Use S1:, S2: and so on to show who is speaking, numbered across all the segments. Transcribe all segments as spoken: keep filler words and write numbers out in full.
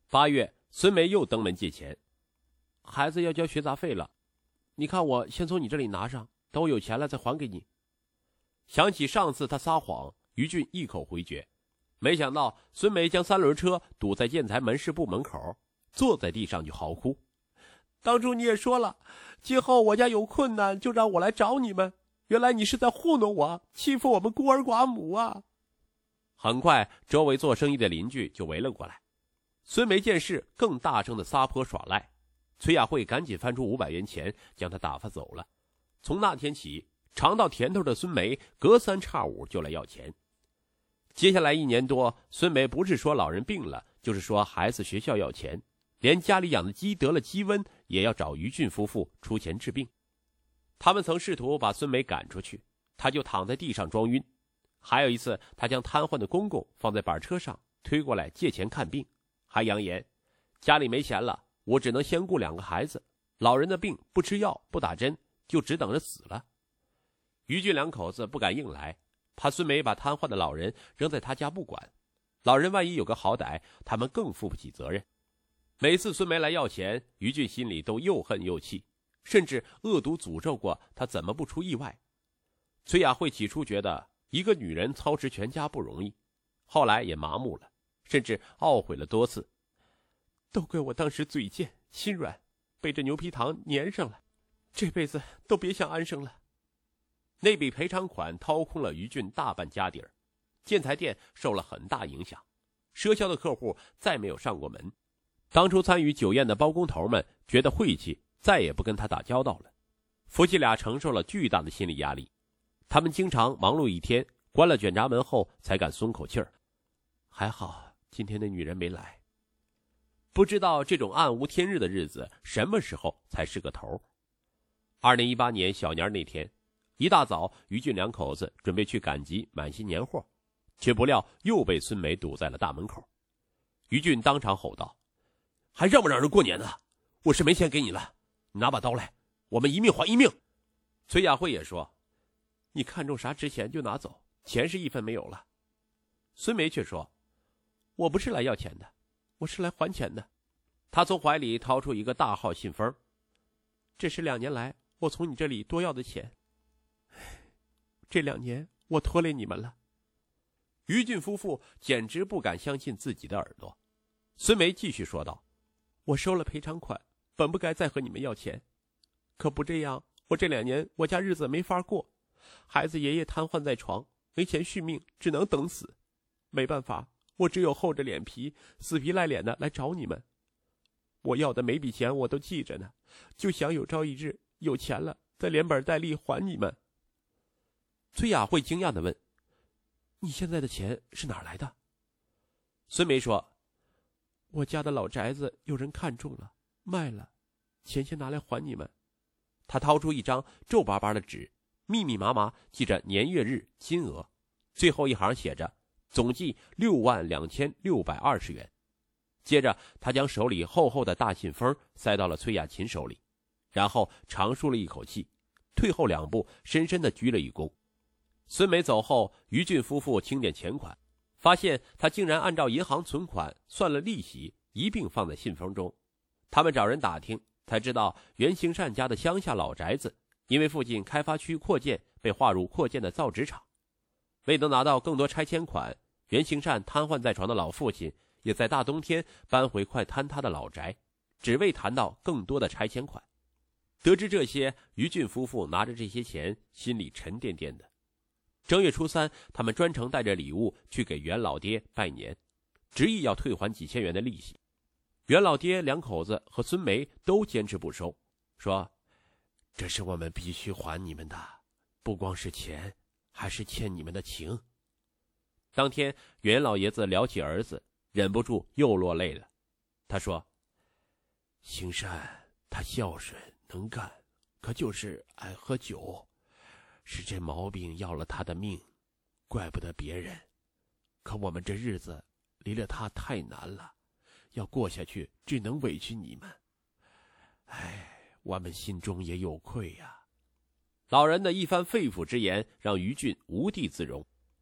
S1: 八月，孙梅又登门借钱，孩子要交学杂费了，你看我先从你这里拿上，等我有钱了再还给你。想起上次他撒谎，于俊一口回绝。没想到孙梅将三轮车堵在建材门市部门口，坐在地上就嚎哭。当初你也说了，今后我家有困难就让我来找你们，原来你是在糊弄我，欺负我们孤儿寡母啊！很快周围做生意的邻居就围了过来。孙梅见势更大声的撒泼耍赖，崔亚慧赶紧翻出五百元钱将他打发走了。从那天起，尝到甜头的孙梅隔三差五就来要钱。接下来一年多，孙梅不是说老人病了，就是说孩子学校要钱，连家里养的鸡得了鸡瘟也要找于俊夫妇出钱治病。他们曾试图把孙梅赶出去，他就躺在地上装晕。还有一次，他将瘫痪的公公放在板车上推过来借钱看病，还扬言家里没钱了，我只能先顾两个孩子，老人的病不吃药不打针，就只等着死了。于俊两口子不敢硬来，怕孙梅把瘫痪的老人扔在他家不管，老人万一有个好歹，他们更负不起责任。每次孙梅来要钱，于俊心里都又恨又气，甚至恶毒诅咒过他怎么不出意外。崔雅慧起初觉得一个女人操持全家不容易，后来也麻木了，甚至懊悔了多次。都怪我当时嘴贱心软，被这牛皮糖粘上了，这辈子都别想安生了。那笔赔偿款掏空了于俊大半家底儿，建材店受了很大影响，赊销的客户再没有上过门。当初参与酒宴的包工头们觉得晦气，再也不跟他打交道了。夫妻俩承受了巨大的心理压力，他们经常忙碌一天，关了卷闸门后才敢松口气儿。还好今天那女人没来。不知道这种暗无天日的日子什么时候才是个头。二零一八年小年那天，一大早于俊两口子准备去赶集买些年货，却不料又被孙梅堵在了大门口。于俊当场吼道：还让不让人过年呢？我是没钱给你了，你拿把刀来，我们一命还一命。崔雅慧也说：你看中啥值钱就拿走，钱是一分没有了。孙梅却说：我不是来要钱的，我是来还钱的。他从怀里掏出一个大号信封，这是两年来我从你这里多要的钱，这两年我拖累你们了。于俊夫妇简直不敢相信自己的耳朵。孙梅继续说道：我收了赔偿款，本不该再和你们要钱，可不这样，我这两年我家日子没法过，孩子爷爷瘫痪在床，没钱续命，只能等死。没办法，我只有厚着脸皮死皮赖脸的来找你们。我要的每笔钱我都记着呢，就想有朝一日有钱了再连本带利还你们。崔雅慧惊讶地问：你现在的钱是哪儿来的？孙梅说：我家的老宅子有人看中了，卖了，钱先拿来还你们。他掏出一张皱巴巴的纸，密密麻麻记着年月日金额，最后一行写着总计六万两千六百二十元。接着他将手里厚厚的大信封塞到了崔雅琴手里，然后长舒了一口气，退后两步，深深地鞠了一躬。孙梅走后，于俊夫妇清点钱款，发现他竟然按照银行存款算了利息，一并放在信封中。他们找人打听，才知道袁行善家的乡下老宅子因为附近开发区扩建被划入扩建的造纸厂。为能拿到更多拆迁款，袁行善瘫痪在床的老父亲也在大冬天搬回快坍塌的老宅，只为谈到更多的拆迁款。得知这些，于俊夫妇拿着这些钱，心里沉甸甸的。正月初三，他们专程带着礼物去给袁老爹拜年，执意要退还几千元的利息。袁老爹两口子和孙梅都坚持不收，说：这是我们必须还你们的，不光是钱，还是欠你们的情。当天，袁老爷子聊起儿子，忍不住又落泪了。他说：行善他孝顺能干，可就是爱喝酒，是这毛病要了他的命，怪不得别人。可我们这日子离了他太难了，要过下去只能委屈你们。唉，我们心中也有愧呀。老人的一番肺腑之言让于俊无地自容。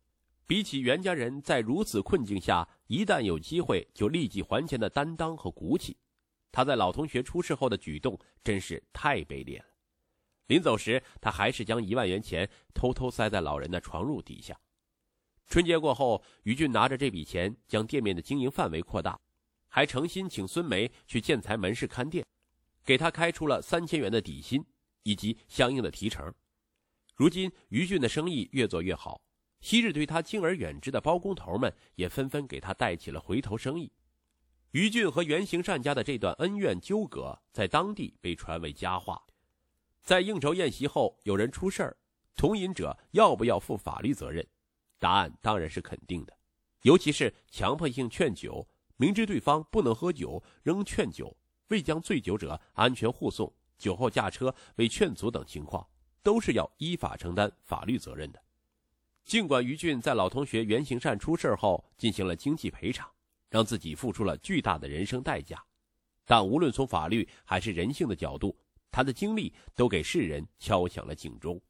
S1: 比起袁家人在如此困境下一旦有机会就立即还钱的担当和骨气，他在老同学出事后的举动真是太卑劣了。临走时，他还是将一万元钱偷偷塞在老人的床褥底下。春节过后，于俊拿着这笔钱将店面的经营范围扩大，还诚心请孙梅去建材门市看店，给他开出了三千元的底薪以及相应的提成。如今于俊的生意越做越好，昔日对他敬而远之的包工头们也纷纷给他带起了回头生意。于俊和袁行善家的这段恩怨纠葛在当地被传为佳话。在应酬宴席后，有人出事儿，同饮者要不要负法律责任？答案当然是肯定的。尤其是强迫性劝酒，明知对方不能喝酒仍劝酒，未将醉酒者安全护送，酒后驾车未劝阻等情况，都是要依法承担法律责任的。尽管于俊在老同学袁行善出事后进行了经济赔偿，让自己付出了巨大的人生代价，但无论从法律还是人性的角度，他的经历都给世人敲响了警钟。